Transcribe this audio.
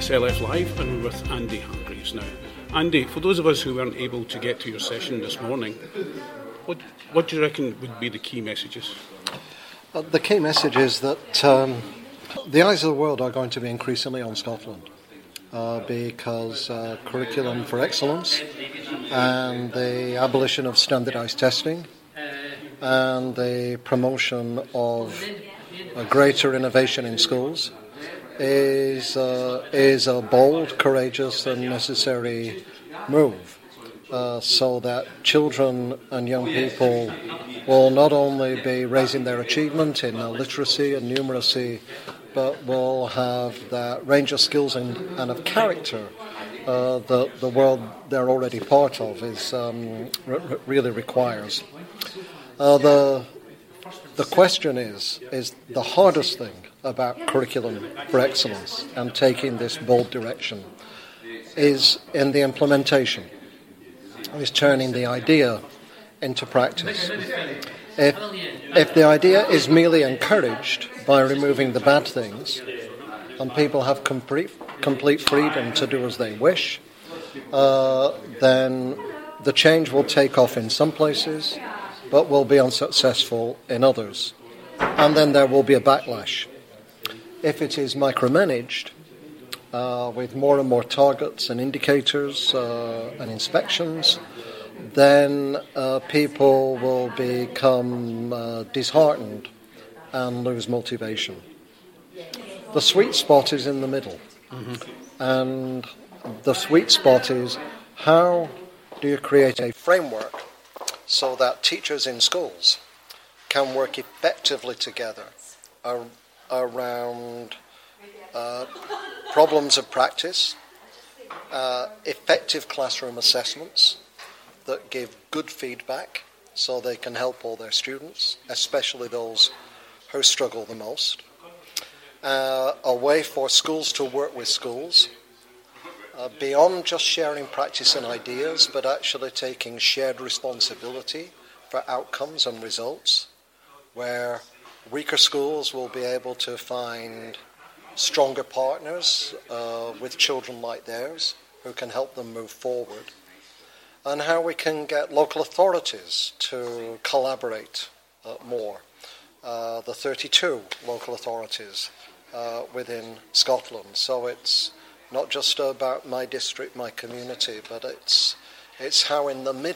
SLF Live, and we're with Andy Hargreaves now. Andy, for those of us who weren't able to get to your session this morning, what do you reckon would be the key messages? The key message is that the eyes of the world are going to be increasingly on Scotland because curriculum for excellence and the abolition of standardised testing and the promotion of a greater innovation in schools is a bold, courageous and necessary move so that children and young people will not only be raising their achievement in literacy and numeracy, but will have that range of skills and of character that the world they're already part of really requires. The question is the hardest thing about curriculum for excellence and taking this bold direction is in the implementation, is turning the idea into practice. If the idea is merely encouraged by removing the bad things and people have complete freedom to do as they wish, then the change will take off in some places but will be unsuccessful in others. And then there will be a backlash. If it is micromanaged, with more and more targets and indicators and inspections, then people will become disheartened and lose motivation. The sweet spot is in the middle. And the sweet spot is how do you create a framework so that teachers in schools can work effectively together around problems of practice, effective classroom assessments that give good feedback so they can help all their students, especially those who struggle the most, a way for schools to work with schools, beyond just sharing practice and ideas, but actually taking shared responsibility for outcomes and results, where weaker schools will be able to find stronger partners with children like theirs who can help them move forward, and how we can get local authorities to collaborate more. The 32 local authorities within Scotland. So it's not just about my district, my community, but it's how in the